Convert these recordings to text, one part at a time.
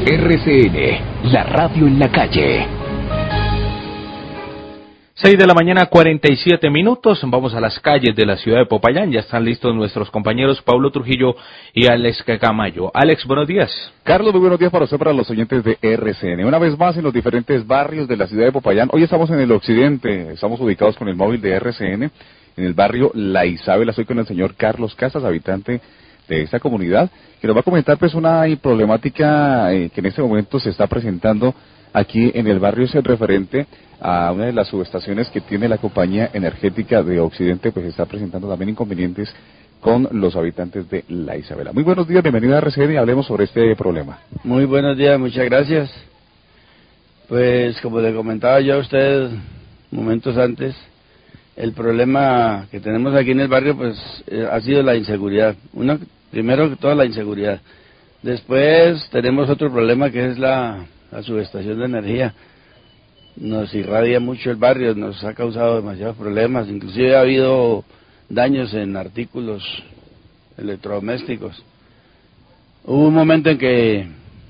RCN, la radio en la calle. 6 de la mañana, 47 minutos. Vamos a las calles de la ciudad de Popayán. Ya están listos nuestros compañeros Pablo Trujillo y Alex Camayo. Alex, buenos días. Carlos, muy buenos días para usted, para los oyentes de RCN. Una vez más en los diferentes barrios de la ciudad de Popayán. Hoy estamos en el occidente. Estamos ubicados con el móvil de RCN en el barrio La Isabela. Estoy con el señor Carlos Casas, habitante de esta comunidad, que nos va a comentar pues una problemática que en este momento se está presentando aquí en el barrio. Es el referente a una de las subestaciones que tiene la compañía energética de Occidente, pues está presentando también inconvenientes con los habitantes de La Isabela. Muy buenos días, bienvenido a RCN y hablemos sobre este problema. Muy buenos días, muchas gracias. Pues como le comentaba yo a usted momentos antes, el problema que tenemos aquí en el barrio pues ha sido la inseguridad. Primero que todo la inseguridad. Después tenemos otro problema que es la subestación de energía. Nos irradia mucho el barrio, nos ha causado demasiados problemas, inclusive ha habido daños en artículos electrodomésticos. Hubo un momento en que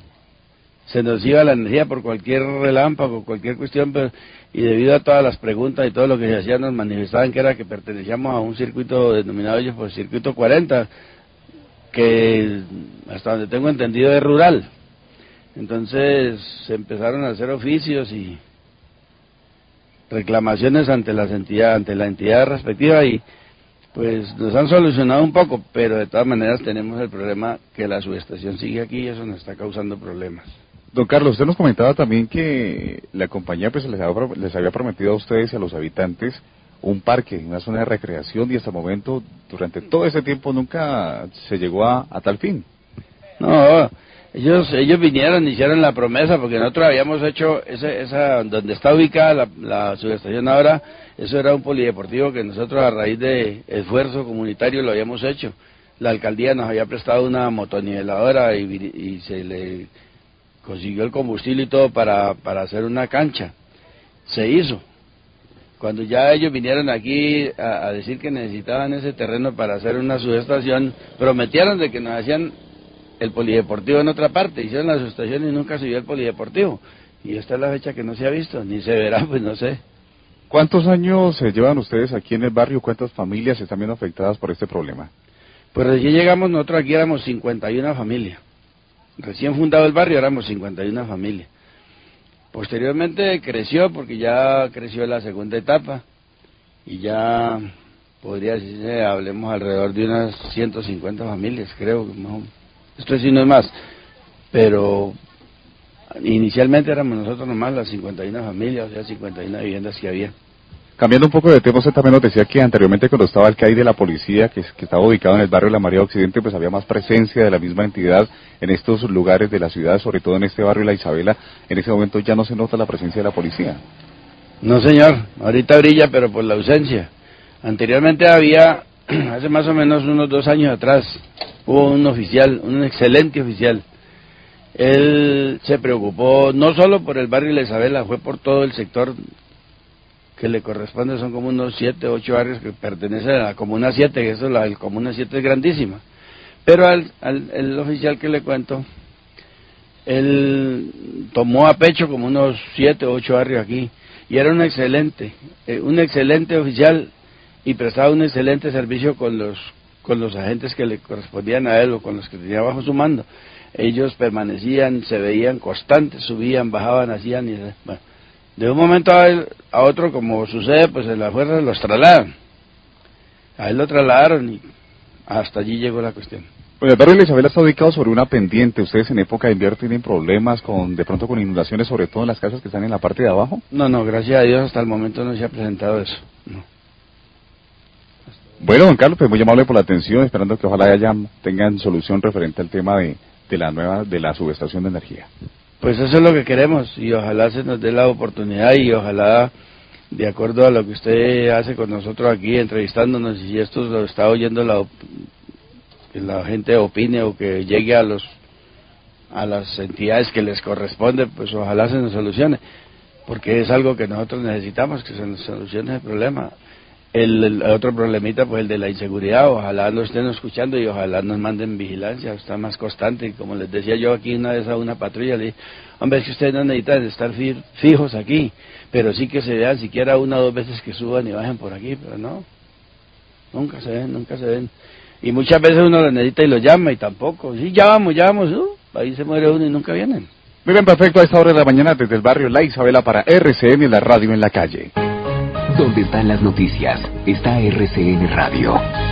se nos iba la energía por cualquier relámpago, cualquier cuestión, y debido a todas las preguntas y todo lo que se hacía nos manifestaban que era que pertenecíamos a un circuito denominado ellos por circuito 40, que hasta donde tengo entendido es rural. Entonces se empezaron a hacer oficios y reclamaciones ante la entidad respectiva y pues nos han solucionado un poco, pero de todas maneras tenemos el problema que la subestación sigue aquí y eso nos está causando problemas. Don Carlos, usted nos comentaba también que la compañía pues les había prometido a ustedes y a los habitantes un parque, una zona de recreación, y hasta el momento, durante todo ese tiempo, nunca se llegó a tal fin. No, ellos vinieron, hicieron la promesa, porque nosotros habíamos hecho esa donde está ubicada la subestación ahora, eso era un polideportivo que nosotros a raíz de esfuerzo comunitario lo habíamos hecho. La alcaldía nos había prestado una motoniveladora y se le consiguió el combustible y todo para hacer una cancha. Se hizo. Cuando ya ellos vinieron aquí a decir que necesitaban ese terreno para hacer una subestación, prometieron de que nos hacían el polideportivo en otra parte, hicieron la subestación y nunca se vio el polideportivo. Y esta es la fecha que no se ha visto, ni se verá, pues no sé. ¿Cuántos años llevan ustedes aquí en el barrio? ¿Cuántas familias están viendo afectadas por este problema? Pues recién llegamos, nosotros aquí éramos 51 familias. Recién fundado el barrio éramos 51 familias. Posteriormente creció porque ya creció la segunda etapa y ya podría decirse, hablemos alrededor de unas 150 familias, creo que más o menos. Esto sí no es más, pero inicialmente éramos nosotros nomás las 51 familias, o sea 51 viviendas que había. Cambiando un poco de tema, usted también nos decía que anteriormente cuando estaba el CAI de la policía, que estaba ubicado en el barrio La María Occidente, pues había más presencia de la misma entidad en estos lugares de la ciudad, sobre todo en este barrio La Isabela. En ese momento ya no se nota la presencia de la policía. No señor, ahorita brilla pero por la ausencia. Anteriormente había, hace más o menos unos 2 años atrás, hubo un oficial, un excelente oficial. Él se preocupó no solo por el barrio La Isabela, fue por todo el sector que le corresponde, son como unos 7, 8 barrios que pertenecen a la Comuna 7, que eso, la Comuna 7 es grandísima. Pero el oficial que le cuento, él tomó a pecho como unos 7 o 8 barrios aquí, y era un excelente oficial, y prestaba un excelente servicio con los agentes que le correspondían a él, o con los que tenía bajo su mando. Ellos permanecían, se veían constantes, subían, bajaban, hacían, y bueno. De un momento a otro, como sucede, pues en la fuerza los trasladan. A él lo trasladaron y hasta allí llegó la cuestión. Bueno, el barrio de La Isabela está ubicado sobre una pendiente. ¿Ustedes en época de invierno tienen problemas de pronto con inundaciones, sobre todo en las casas que están en la parte de abajo? No, gracias a Dios hasta el momento no se ha presentado eso. No. Bueno, don Carlos, pues muy amable por la atención, esperando que ojalá tengan solución referente al tema de la subestación de energía. Pues eso es lo que queremos y ojalá se nos dé la oportunidad y ojalá, de acuerdo a lo que usted hace con nosotros aquí entrevistándonos, y si esto lo está oyendo que la gente opine o que llegue a las entidades que les corresponde, pues ojalá se nos solucione, porque es algo que nosotros necesitamos, que se nos solucione el problema. El otro problemita, pues el de la inseguridad, ojalá lo estén escuchando y ojalá nos manden vigilancia, está más constante. Como les decía yo aquí una vez a una patrulla, le dije, hombre, es que ustedes no necesitan estar fijos aquí, pero sí que se vean siquiera una o dos veces que suban y bajen por aquí, pero no, nunca se ven. Y muchas veces uno lo necesita y lo llama y tampoco, sí, ya vamos, ahí se muere uno y nunca vienen. Muy bien, perfecto, a esta hora de la mañana desde el barrio La Isabela para RCN, la radio en la calle. Donde están las noticias, está RCN Radio.